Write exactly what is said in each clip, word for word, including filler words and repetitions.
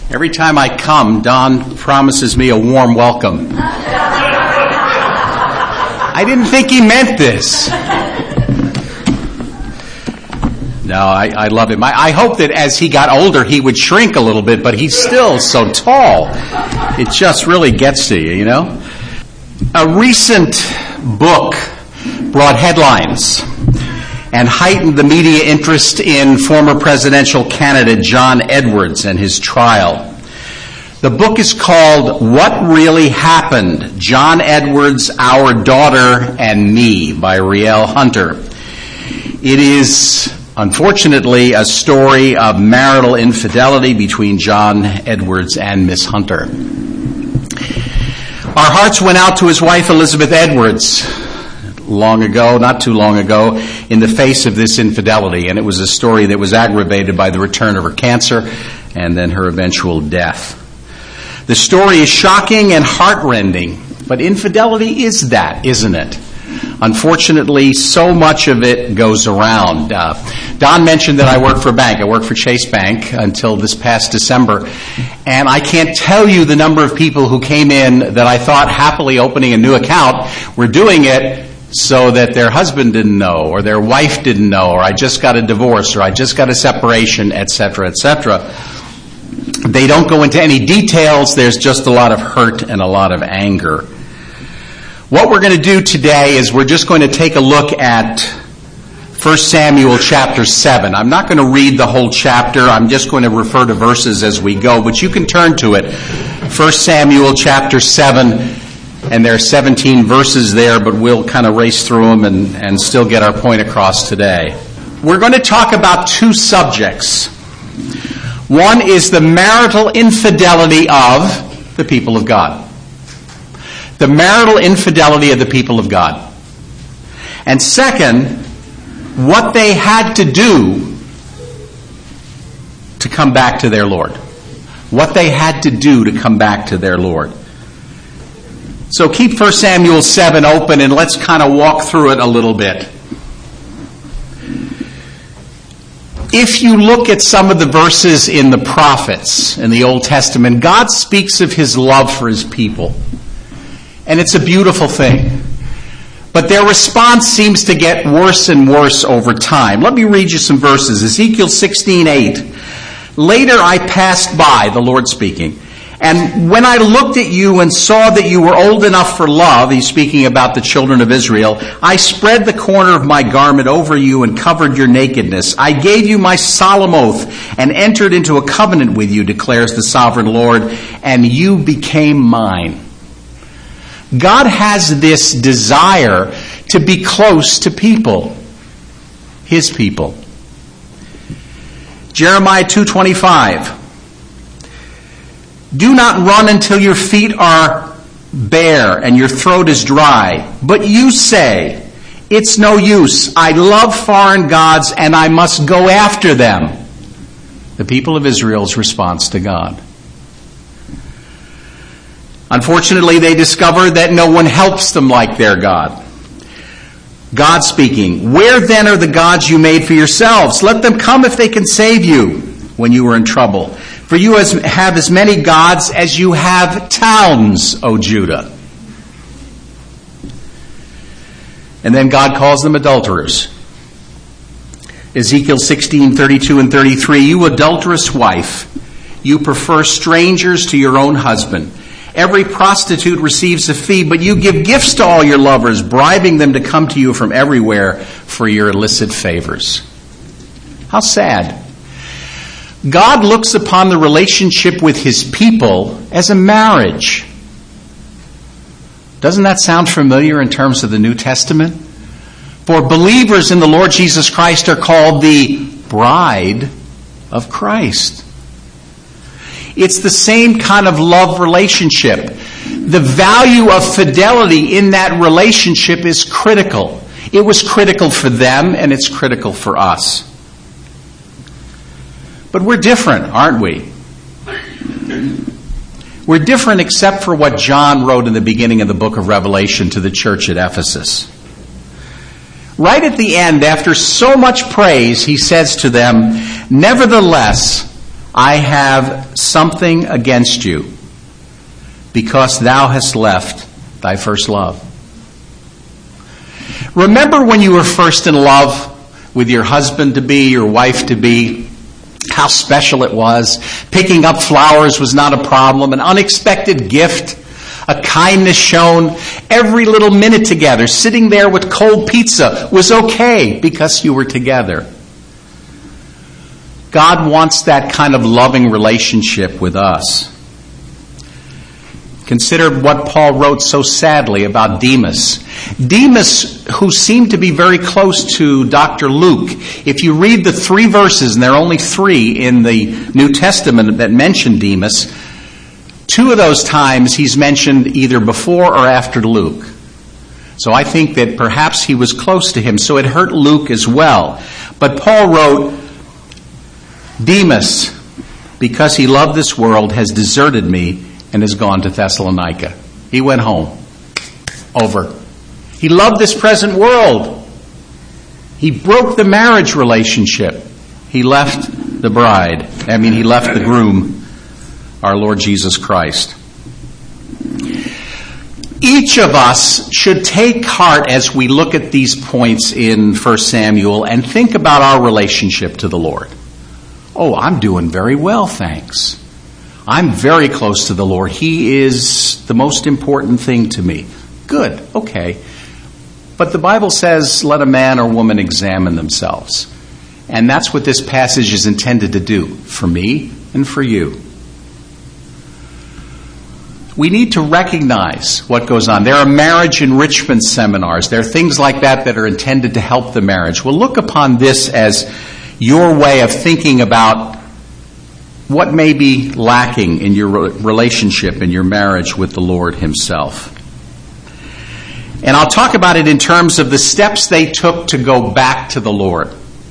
Every time I come, Don promises me a warm welcome. I didn't think he meant this. No, I, I love him. I, I hope that as he got older, he would shrink a little bit, but he's still so tall. It just really gets to you, you know? A recent book brought headlines and heightened the media interest in former presidential candidate John Edwards and his trial. The book is called What Really Happened? John Edwards, Our Daughter, and Me by Rielle Hunter. It is, unfortunately, a story of marital infidelity between John Edwards and Miss Hunter. Our hearts went out to his wife, Elizabeth Edwards, long ago, not too long ago, in the face of this infidelity. And it was a story that was aggravated by the return of her cancer and then her eventual death. The story is shocking and heartrending, but infidelity is that, isn't it? Unfortunately, so much of it goes around. Uh, Don mentioned that I work for a bank. I worked for Chase Bank until this past December. And I can't tell you the number of people who came in that I thought happily opening a new account were doing it so that their husband didn't know, or their wife didn't know, or I just got a divorce, or I just got a separation, et cetera, et cetera. They don't go into any details. There's just a lot of hurt and a lot of anger. What we're going to do today is we're just going to take a look at First Samuel chapter seven. I'm not going to read the whole chapter. I'm just going to refer to verses as we go, but you can turn to it. First Samuel chapter seven. And there are seventeen verses there, but we'll kind of race through them and, and still get our point across today. We're going to talk about two subjects. One is the marital infidelity of the people of God. The marital infidelity of the people of God. And second, what they had to do to come back to their Lord. What they had to do to come back to their Lord. So keep First Samuel seven open and let's kind of walk through it a little bit. If you look at some of the verses in the prophets in the Old Testament, God speaks of his love for his people. And it's a beautiful thing. But their response seems to get worse and worse over time. Let me read you some verses. Ezekiel sixteen eight. Later I passed by, the Lord speaking, and when I looked at you and saw that you were old enough for love, he's speaking about the children of Israel, I spread the corner of my garment over you and covered your nakedness. I gave you my solemn oath and entered into a covenant with you, declares the sovereign Lord, and you became mine. God has this desire to be close to people, his people. Jeremiah two twenty-five. Do not run until your feet are bare and your throat is dry. But you say, it's no use. I love foreign gods and I must go after them. The people of Israel's response to God. Unfortunately, they discover that no one helps them like their God. God speaking, where then are the gods you made for yourselves? Let them come if they can save you when you are in trouble. For you have as many gods as you have towns, O Judah. And then God calls them adulterers. Ezekiel sixteen thirty-two and thirty-three. You adulterous wife, you prefer strangers to your own husband. Every prostitute receives a fee, but you give gifts to all your lovers, bribing them to come to you from everywhere for your illicit favors. How sad. God looks upon the relationship with his people as a marriage. Doesn't that sound familiar in terms of the New Testament? For believers in the Lord Jesus Christ are called the bride of Christ. It's the same kind of love relationship. The value of fidelity in that relationship is critical. It was critical for them, and it's critical for us. But we're different, aren't we? We're different except for what John wrote in the beginning of the book of Revelation to the church at Ephesus. Right at the end, after so much praise, he says to them, nevertheless, I have something against you, because thou hast left thy first love. Remember when you were first in love with your husband-to-be, your wife-to-be, how special it was. Picking up flowers was not a problem. An unexpected gift, a kindness shown, every little minute together, sitting there with cold pizza was okay because you were together. God wants that kind of loving relationship with us. Consider what Paul wrote so sadly about Demas. Demas, who seemed to be very close to Doctor Luke. If you read the three verses, and there are only three in the New Testament that mention Demas, two of those times he's mentioned either before or after Luke. So I think that perhaps he was close to him, so it hurt Luke as well. But Paul wrote, Demas, because he loved this world, has deserted me and has gone to Thessalonica. He went home. Over. He loved this present world. He broke the marriage relationship. He left the bride. I mean, he left the groom, our Lord Jesus Christ. Each of us should take heart as we look at these points in First Samuel and think about our relationship to the Lord. Oh, I'm doing very well, thanks. I'm very close to the Lord. He is the most important thing to me. Good, okay. But the Bible says, let a man or woman examine themselves. And that's what this passage is intended to do for me and for you. We need to recognize what goes on. There are marriage enrichment seminars. There are things like that that are intended to help the marriage. Well, look upon this as your way of thinking about what may be lacking in your relationship, in your marriage with the Lord Himself. And I'll talk about it in terms of the steps they took to go back to the Lord.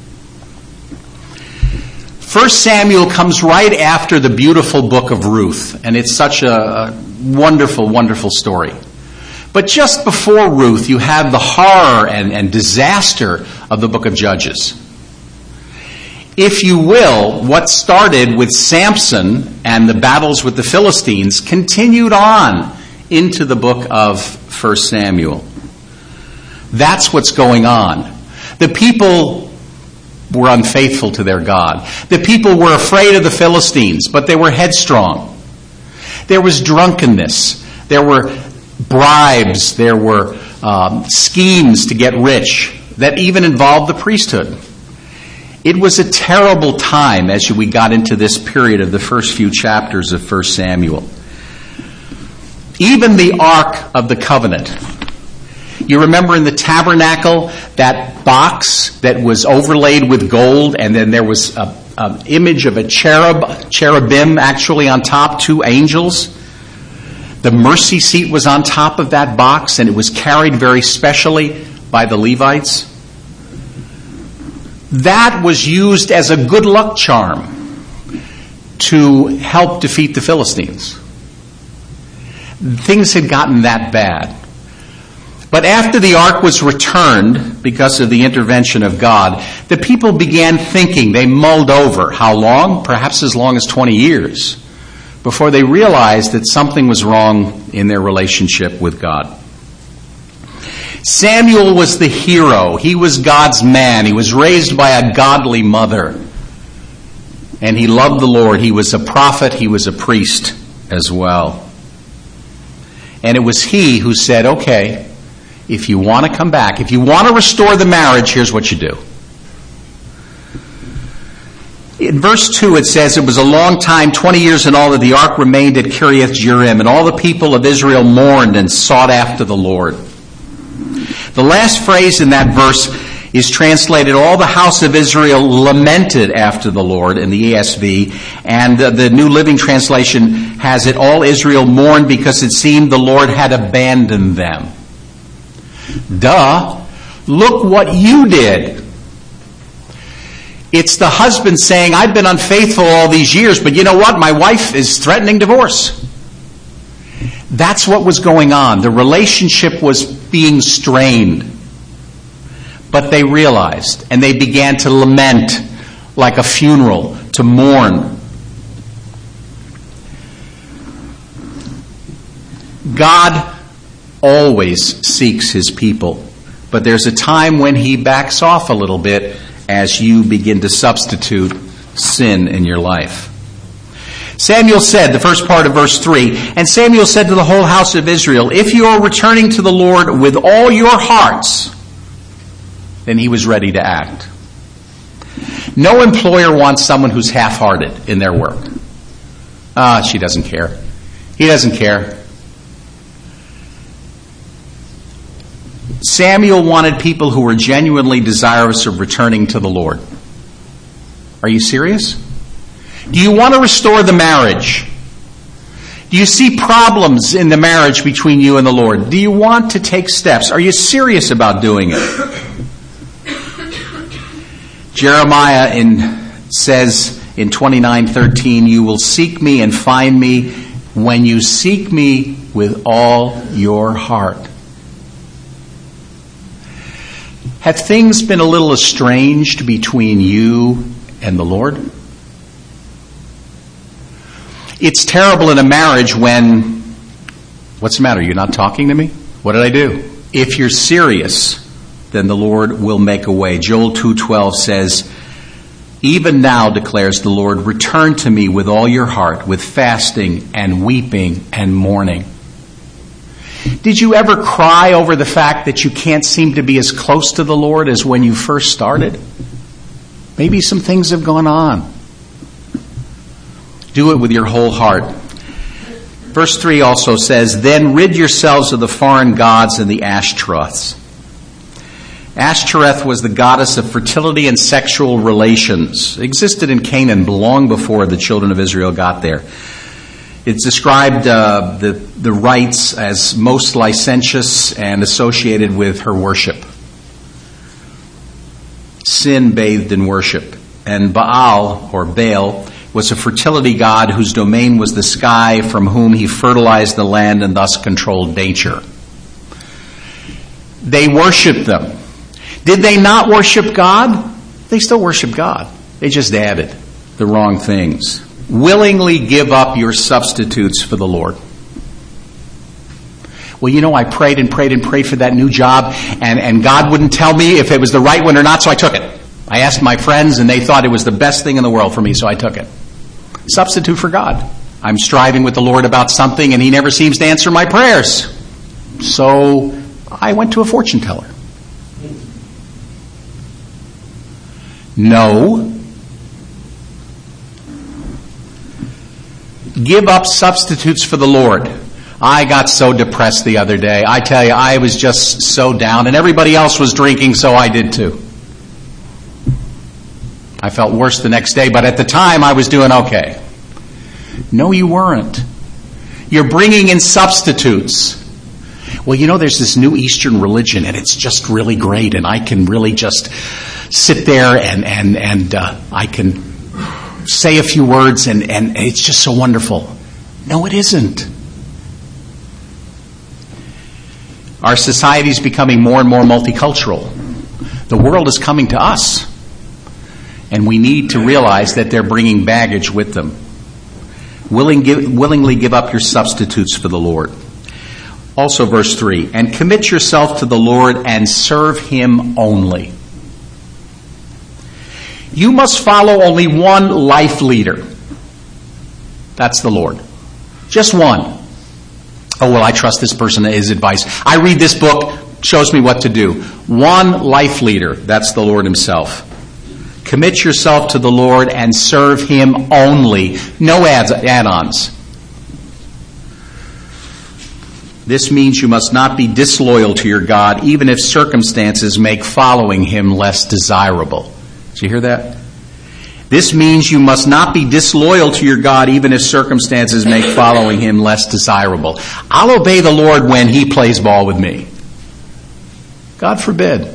First Samuel comes right after the beautiful book of Ruth, and it's such a, a wonderful, wonderful story. But just before Ruth, you have the horror and, and disaster of the book of Judges. If you will, what started with Samson and the battles with the Philistines continued on into the book of First Samuel. That's what's going on. The people were unfaithful to their God. The people were afraid of the Philistines, but they were headstrong. There was drunkenness. There were bribes. There were um, schemes to get rich that even involved the priesthood. It was a terrible time as we got into this period of the first few chapters of First Samuel. Even the Ark of the Covenant. You remember in the tabernacle, that box that was overlaid with gold, and then there was an image of a cherub, cherubim actually on top, two angels. The mercy seat was on top of that box, and it was carried very specially by the Levites. That was used as a good luck charm to help defeat the Philistines. Things had gotten that bad. But after the ark was returned, because of the intervention of God, the people began thinking. They mulled over. How long? Perhaps as long as twenty years, before they realized that something was wrong in their relationship with God. Samuel was the hero. He was God's man. He was raised by a godly mother. And he loved the Lord. He was a prophet. He was a priest as well. And it was he who said, okay, if you want to come back, if you want to restore the marriage, here's what you do. In verse two it says, it was a long time, twenty years in all, that the ark remained at Kiriath Jearim, and all the people of Israel mourned and sought after the Lord. The last phrase in that verse is translated, all the house of Israel lamented after the Lord in the E S V, and the, the New Living Translation has it, all Israel mourned because it seemed the Lord had abandoned them. Duh. Look what you did. It's the husband saying, I've been unfaithful all these years, but you know what? My wife is threatening divorce. That's what was going on. The relationship was being strained. But they realized, and they began to lament like a funeral, to mourn. God always seeks his people, but there's a time when he backs off a little bit as you begin to substitute sin in your life. Samuel said, the first part of verse three, and Samuel said to the whole house of Israel, if you are returning to the Lord with all your hearts, then he was ready to act. No employer wants someone who's half-hearted in their work. Ah, she doesn't care. He doesn't care. Samuel wanted people who were genuinely desirous of returning to the Lord. Are you serious? Do you want to restore the marriage? Do you see problems in the marriage between you and the Lord? Do you want to take steps? Are you serious about doing it? Jeremiah in, says in twenty-nine thirteen, you will seek me and find me when you seek me with all your heart. Have things been a little estranged between you and the Lord? It's terrible in a marriage when, what's the matter? You're not talking to me? What did I do? If you're serious, then the Lord will make a way. Joel two twelve says, even now, declares the Lord, return to me with all your heart, with fasting and weeping and mourning. Did you ever cry over the fact that you can't seem to be as close to the Lord as when you first started? Maybe some things have gone on. Do it with your whole heart. Verse three also says, then rid yourselves of the foreign gods and the Ashtoreths. Ashtoreth was the goddess of fertility and sexual relations. It existed in Canaan long before the children of Israel got there. It's described uh, the, the rites as most licentious and associated with her worship. Sin bathed in worship. And Baal, or Baal, was a fertility god whose domain was the sky, from whom he fertilized the land and thus controlled nature. They worshipped them. Did they not worship God? They still worship God. They just added the wrong things. Willingly give up your substitutes for the Lord. Well, you know, I prayed and prayed and prayed for that new job, and, and God wouldn't tell me if it was the right one or not, so I took it. I asked my friends, and they thought it was the best thing in the world for me, so I took it. Substitute for God. I'm striving with the Lord about something, and he never seems to answer my prayers. So I went to a fortune teller. No. Give up substitutes for the Lord. I got so depressed the other day. I tell you, I was just so down, and everybody else was drinking, so I did too. I felt worse the next day, but at the time I was doing okay. No, you weren't. You're bringing in substitutes. Well, you know, there's this new Eastern religion, and it's just really great, and I can really just sit there and and and uh, I can say a few words, and, and it's just so wonderful. No, it isn't. Our society is becoming more and more multicultural. The world is coming to us. And we need to realize that they're bringing baggage with them. Willing, give, willingly give up your substitutes for the Lord. Also verse three, and commit yourself to the Lord and serve him only. You must follow only one life leader. That's the Lord. Just one. Oh, well, I trust this person and his advice. I read this book, shows me what to do. One life leader. That's the Lord himself. Commit yourself to the Lord and serve him only. No add- add-ons. This means you must not be disloyal to your God, even if circumstances make following him less desirable. Did you hear that? This means you must not be disloyal to your God, even if circumstances make following him less desirable. I'll obey the Lord when he plays ball with me. God forbid.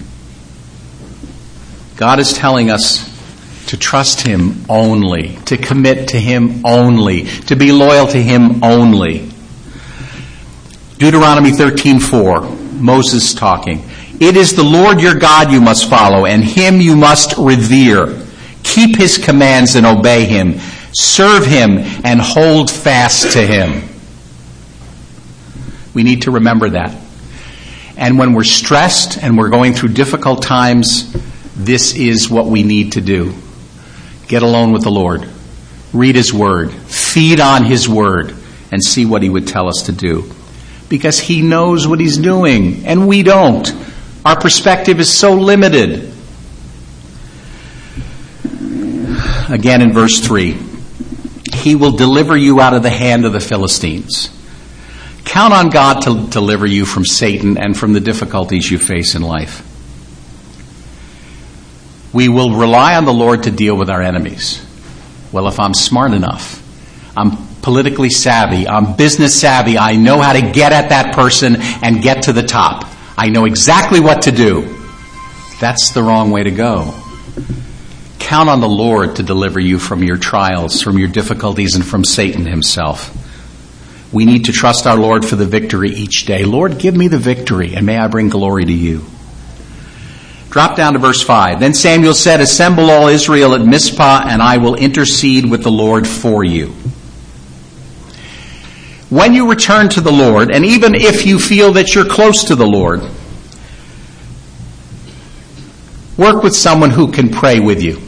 God is telling us to trust him only, to commit to him only, to be loyal to him only. Deuteronomy thirteen four, Moses talking. It is the Lord your God you must follow, and him you must revere. Keep his commands and obey him. Serve him and hold fast to him. We need to remember that. And when we're stressed and we're going through difficult times, this is what we need to do. Get alone with the Lord. Read His Word. Feed on His Word and see what He would tell us to do. Because He knows what He's doing, and we don't. Our perspective is so limited. Again in verse three, He will deliver you out of the hand of the Philistines. Count on God to deliver you from Satan and from the difficulties you face in life. We will rely on the Lord to deal with our enemies. Well, if I'm smart enough, I'm politically savvy, I'm business savvy, I know how to get at that person and get to the top. I know exactly what to do. That's the wrong way to go. Count on the Lord to deliver you from your trials, from your difficulties, and from Satan himself. We need to trust our Lord for the victory each day. Lord, give me the victory, and may I bring glory to you. Drop down to verse five. Then Samuel said, assemble all Israel at Mizpah, and I will intercede with the Lord for you. When you return to the Lord, and even if you feel that you're close to the Lord, work with someone who can pray with you.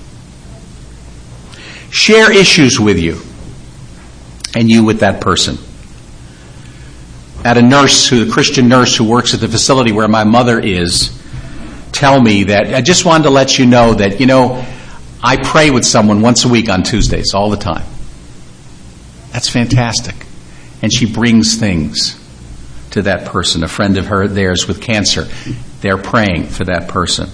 Share issues with you, and you with that person. I had a nurse, who, a Christian nurse who works at the facility where my mother is, tell me that, I just wanted to let you know that, you know, I pray with someone once a week on Tuesdays, all the time. That's fantastic. And she brings things to that person. A friend of her, theirs with cancer, they're praying for that person.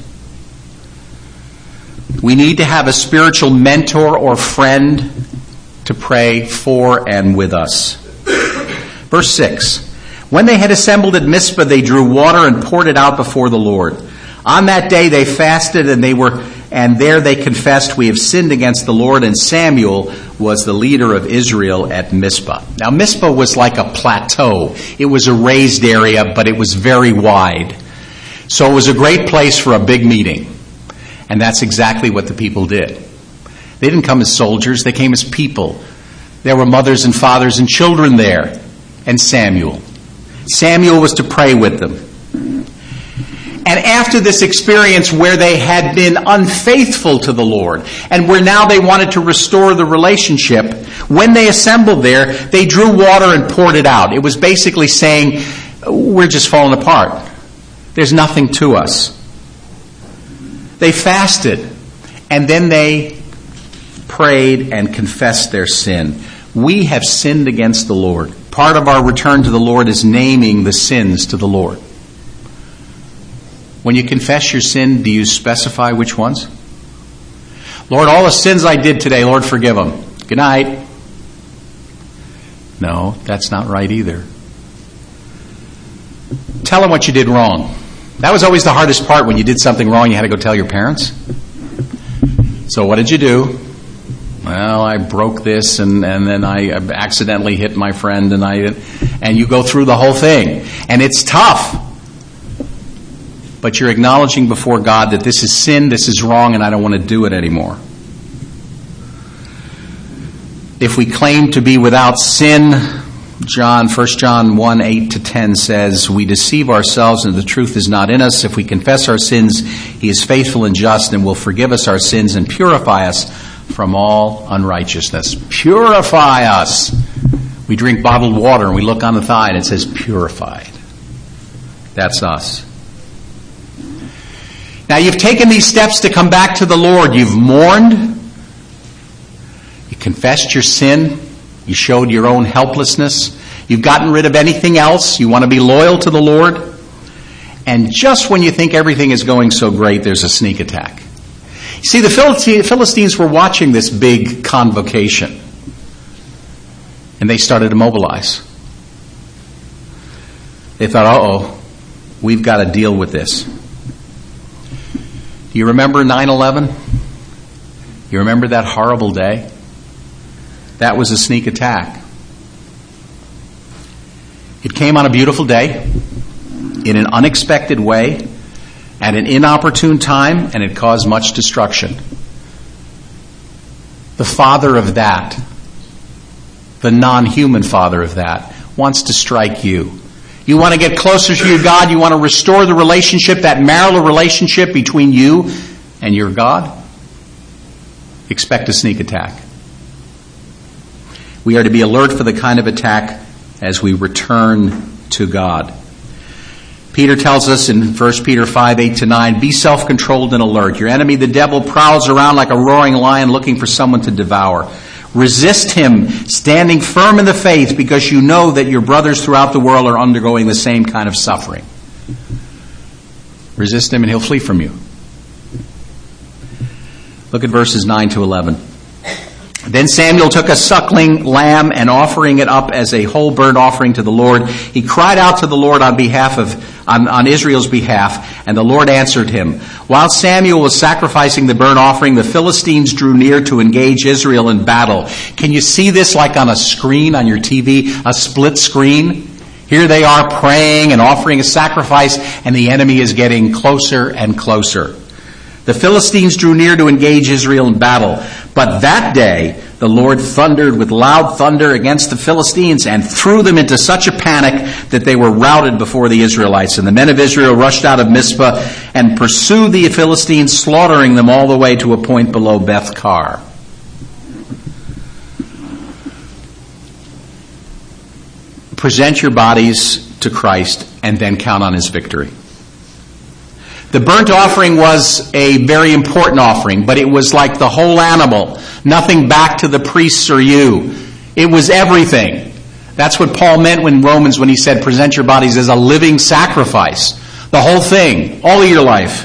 We need to have a spiritual mentor or friend to pray for and with us. Verse six. When they had assembled at Mizpah, they drew water and poured it out before the Lord. On that day they fasted, and they were, and there they confessed, we have sinned against the Lord. And Samuel was the leader of Israel at Mizpah. Now Mizpah was like a plateau. It was a raised area, but it was very wide. So it was a great place for a big meeting. And that's exactly what the people did. They didn't come as soldiers, they came as people. There were mothers and fathers and children there. And Samuel. Samuel was to pray with them. And after this experience where they had been unfaithful to the Lord, and where now they wanted to restore the relationship, when they assembled there, they drew water and poured it out. It was basically saying, we're just falling apart. There's nothing to us. They fasted, and then they prayed and confessed their sin. We have sinned against the Lord. Part of our return to the Lord is naming the sins to the Lord. When you confess your sin, do you specify which ones? Lord, all the sins I did today, Lord, forgive them. Good night. No, that's not right either. Tell them what you did wrong. That was always the hardest part. When you did something wrong, you had to go tell your parents. So what did you do? Well, I broke this, and, and then I accidentally hit my friend, and I and you go through the whole thing. And it's tough. But you're acknowledging before God that this is sin, this is wrong, and I don't want to do it anymore. If we claim to be without sin, John, First John one, eight to ten says, we deceive ourselves and the truth is not in us. If we confess our sins, He is faithful and just and will forgive us our sins and purify us from all unrighteousness. Purify us. We drink bottled water and we look on the thigh and it says purified. That's us. Now you've taken these steps to come back to the Lord. You've mourned. You confessed your sin. You showed your own helplessness. You've gotten rid of anything else. You want to be loyal to the Lord. And just when you think everything is going so great, there's a sneak attack. See, the Philistines were watching this big convocation. And they started to mobilize. They thought, uh-oh, we've got to deal with this. Do you remember nine eleven? You remember that horrible day? That was a sneak attack. It came on a beautiful day, in an unexpected way, at an inopportune time, and it caused much destruction. The father of that, the non-human father of that, wants to strike you. You want to get closer to your God? You want to restore the relationship, that marital relationship between you and your God? Expect a sneak attack. We are to be alert for the kind of attack as we return to God. Peter tells us in First Peter five, eight to nine, be self-controlled and alert. Your enemy, the devil, prowls around like a roaring lion looking for someone to devour. Resist him, standing firm in the faith, because you know that your brothers throughout the world are undergoing the same kind of suffering. Resist him and he'll flee from you. Look at verses nine to eleven. Then Samuel took a suckling lamb and offering it up as a whole burnt offering to the Lord, he cried out to the Lord on behalf of on, on Israel's behalf, and the Lord answered him. While Samuel was sacrificing the burnt offering, the Philistines drew near to engage Israel in battle. Can you see this like on a screen on your T V, a split screen? Here they are praying and offering a sacrifice, and the enemy is getting closer and closer. The Philistines drew near to engage Israel in battle. But that day, the Lord thundered with loud thunder against the Philistines and threw them into such a panic that they were routed before the Israelites. And the men of Israel rushed out of Mizpah and pursued the Philistines, slaughtering them all the way to a point below Beth-kar. Present your bodies to Christ and then count on his victory. The burnt offering was a very important offering, but it was like the whole animal. Nothing back to the priests or you. It was everything. That's what Paul meant when Romans, when he said, present your bodies as a living sacrifice. The whole thing, all of your life.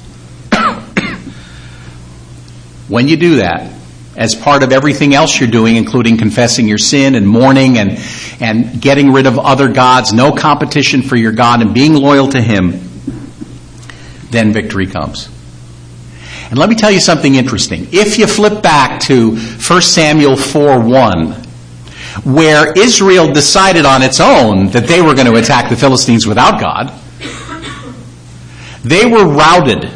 When you do that, as part of everything else you're doing, including confessing your sin and mourning and, and getting rid of other gods, no competition for your God and being loyal to him, then victory comes. And let me tell you something interesting. If you flip back to First Samuel four one, where Israel decided on its own that they were going to attack the Philistines without God, they were routed.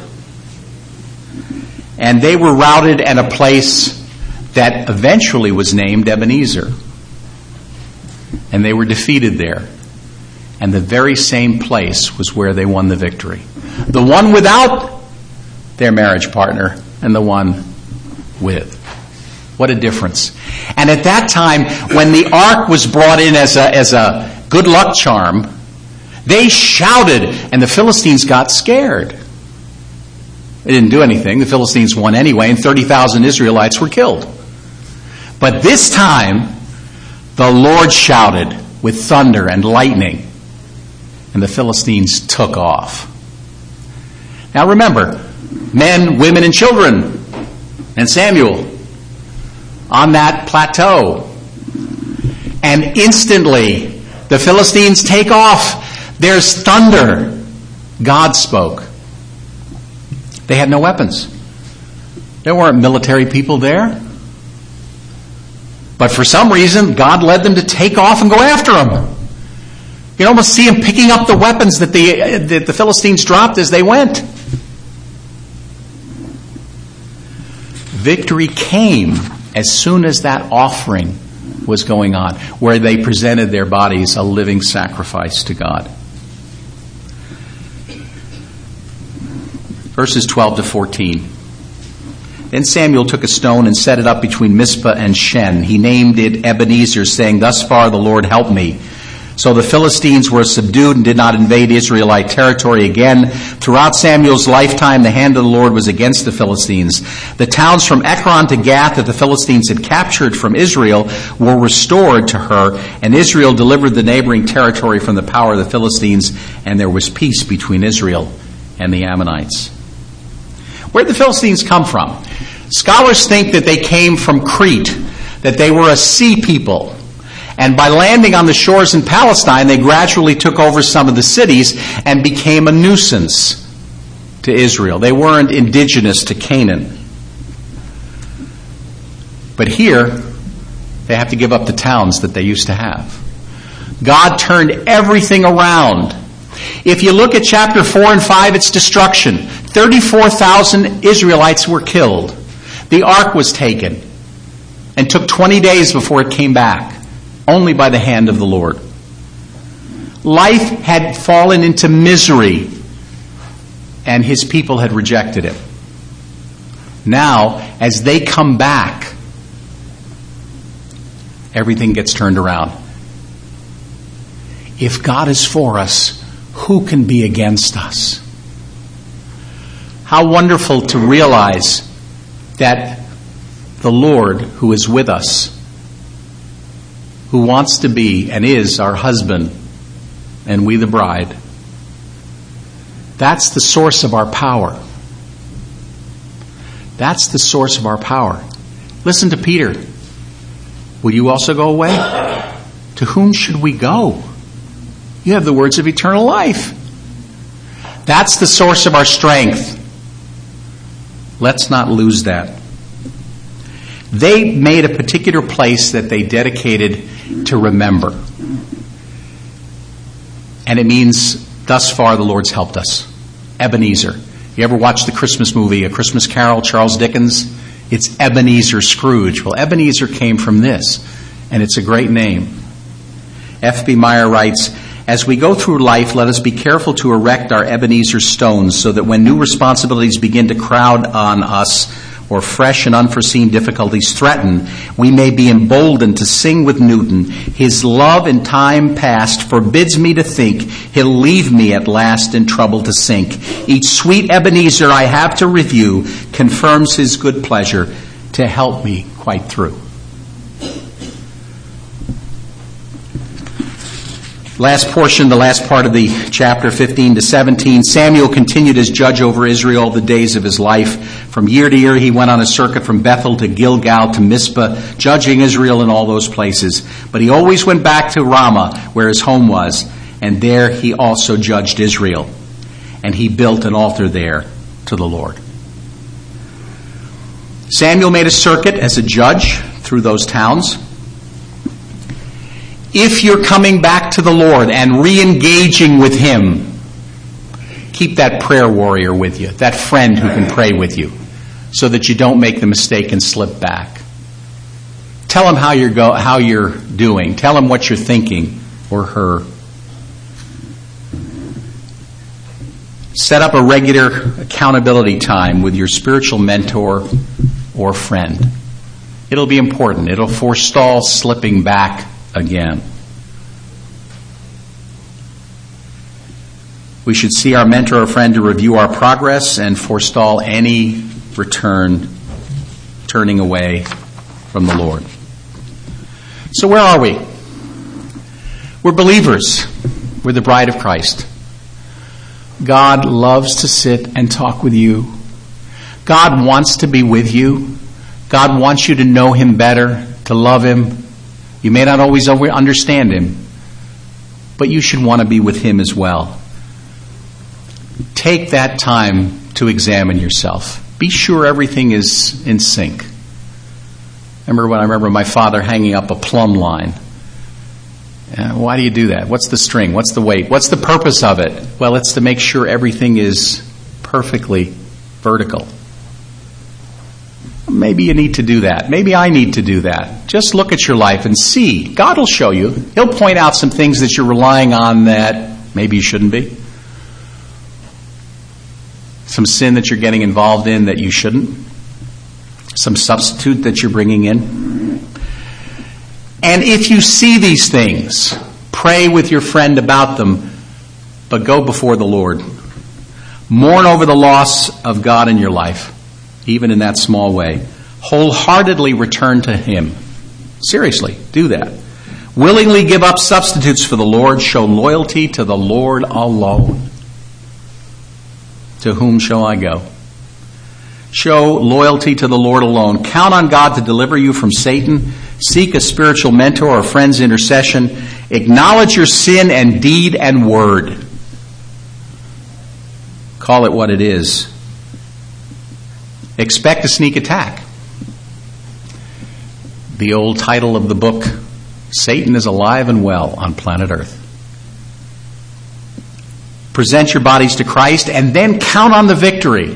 And they were routed at a place that eventually was named Ebenezer. And they were defeated there. And the very same place was where they won the victory. The one without their marriage partner and the one with. What a difference. And at that time, when the ark was brought in as a, as a good luck charm, they shouted and the Philistines got scared. They didn't do anything. The Philistines won anyway, and thirty thousand Israelites were killed. But this time, the Lord shouted with thunder and lightning, and the Philistines took off. Now remember, men, women, and children, and Samuel on that plateau. And instantly, the Philistines take off. There's thunder. God spoke. They had no weapons. There weren't military people there. But for some reason, God led them to take off and go after them. You can almost see them picking up the weapons that the, that the Philistines dropped as they went. Victory came as soon as that offering was going on, where they presented their bodies a living sacrifice to God. Verses twelve to fourteen. Then Samuel took a stone and set it up between Mizpah and Shen. He named it Ebenezer, saying, thus far the Lord helped me. So the Philistines were subdued and did not invade Israelite territory again. Throughout Samuel's lifetime, the hand of the Lord was against the Philistines. The towns from Ekron to Gath that the Philistines had captured from Israel were restored to her, and Israel delivered the neighboring territory from the power of the Philistines, and there was peace between Israel and the Ammonites. Where did the Philistines come from? Scholars think that they came from Crete, that they were a sea people. And by landing on the shores in Palestine, they gradually took over some of the cities and became a nuisance to Israel. They weren't indigenous to Canaan. But here, they have to give up the towns that they used to have. God turned everything around. If you look at chapter four and five, it's destruction. thirty-four thousand Israelites were killed. The ark was taken and took twenty days before it came back. Only by the hand of the Lord. Life had fallen into misery, and his people had rejected him. Now, as they come back, everything gets turned around. If God is for us, who can be against us? How wonderful to realize that the Lord, who is with us, who wants to be and is our husband, and we the bride, that's the source of our power. That's the source of our power. Listen to Peter. Will you also go away? To whom should we go? You have the words of eternal life. That's the source of our strength. Let's not lose that. They made a particular place that they dedicated to remember. And it means, thus far the Lord's helped us. Ebenezer. You ever watch the Christmas movie, A Christmas Carol, Charles Dickens? It's Ebenezer Scrooge. Well, Ebenezer came from this, and it's a great name. F B Meyer writes, as we go through life, let us be careful to erect our Ebenezer stones so that when new responsibilities begin to crowd on us or fresh and unforeseen difficulties threaten, we may be emboldened to sing with Newton, his love in time past forbids me to think he'll leave me at last in trouble to sink. Each sweet Ebenezer I have to review confirms his good pleasure to help me quite through. Last portion, the last part of the chapter fifteen to seventeen, Samuel continued as judge over Israel the days of his life. From year to year he went on a circuit from Bethel to Gilgal to Mizpah, judging Israel in all those places. But he always went back to Ramah, where his home was, and there he also judged Israel. And he built an altar there to the Lord. Samuel made a circuit as a judge through those towns. If you're coming back to the Lord and re-engaging with Him, keep that prayer warrior with you, that friend who can pray with you, so that you don't make the mistake and slip back. Tell him how you're go, how you're doing. Tell him what you're thinking, or her. Set up a regular accountability time with your spiritual mentor or friend. It'll be important. It'll forestall slipping back again. We should see our mentor or friend to review our progress and forestall any return, turning away from the Lord. So where are we? We're believers. We're the bride of Christ. God loves to sit and talk with you. God wants to be with you. God wants you to know Him better, to love Him. You may not always understand Him, but you should want to be with Him as well. Take that time to examine yourself. Be sure everything is in sync. Remember when I remember my father hanging up a plumb line. Uh, why do you do that? What's the string? What's the weight? What's the purpose of it? Well, it's to make sure everything is perfectly vertical. Maybe you need to do that. Maybe I need to do that. Just look at your life and see. God will show you. He'll point out some things that you're relying on that maybe you shouldn't be. Some sin that you're getting involved in that you shouldn't. Some substitute that you're bringing in. And if you see these things, pray with your friend about them, but go before the Lord. Mourn over the loss of God in your life, even in that small way. Wholeheartedly return to Him. Seriously, do that. Willingly give up substitutes for the Lord. Show loyalty to the Lord alone. To whom shall I go? Show loyalty to the Lord alone. Count on God to deliver you from Satan. Seek a spiritual mentor or friend's intercession. Acknowledge your sin and deed and word. Call it what it is. Expect a sneak attack. The old title of the book, Satan is alive and well on planet Earth. Present your bodies to Christ and then count on the victory.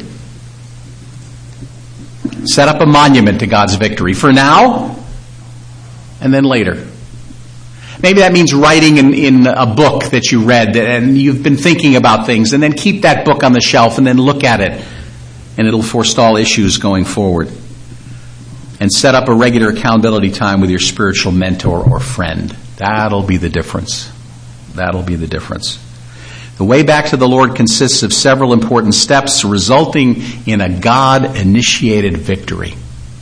Set up a monument to God's victory for now and then later. Maybe that means writing in, in a book that you read and you've been thinking about things, and then keep that book on the shelf and then look at it, and it'll forestall issues going forward. And set up a regular accountability time with your spiritual mentor or friend. That'll be the difference. That'll be the difference. The way back to the Lord consists of several important steps resulting in a God-initiated victory.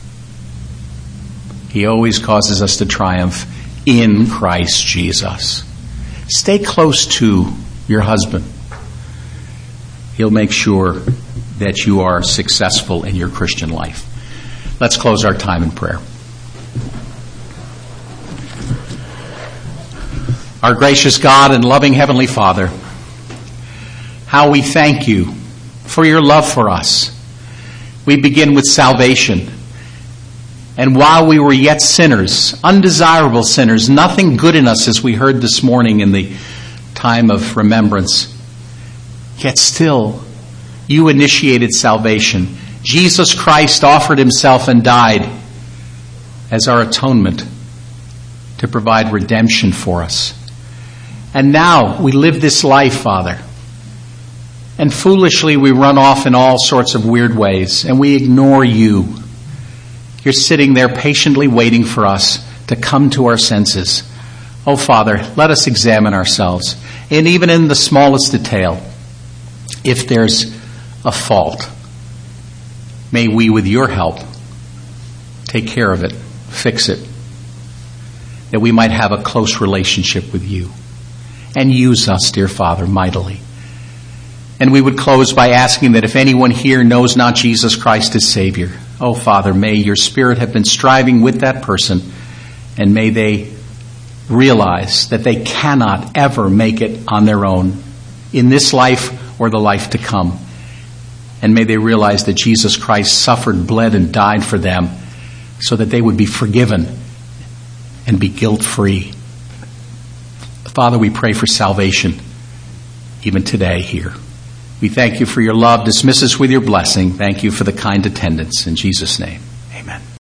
He always causes us to triumph in Christ Jesus. Stay close to your husband. He'll make sure that you are successful in your Christian life. Let's close our time in prayer. Our gracious God and loving Heavenly Father, how we thank you for your love for us. We begin with salvation. And while we were yet sinners, undesirable sinners, nothing good in us, as we heard this morning in the time of remembrance, yet still you initiated salvation. Jesus Christ offered himself and died as our atonement to provide redemption for us. And now we live this life, Father. And foolishly we run off in all sorts of weird ways, and we ignore you. You're sitting there patiently waiting for us to come to our senses. Oh, Father, let us examine ourselves. And even in the smallest detail, if there's a fault, may we, with your help, take care of it, fix it, that we might have a close relationship with you. And use us, dear Father, mightily. And we would close by asking that if anyone here knows not Jesus Christ as Savior, oh, Father, may your Spirit have been striving with that person, and may they realize that they cannot ever make it on their own in this life or the life to come. And may they realize that Jesus Christ suffered, bled, and died for them so that they would be forgiven and be guilt-free. Father, we pray for salvation even today here. We thank you for your love. Dismiss us with your blessing. Thank you for the kind attendance. In Jesus' name.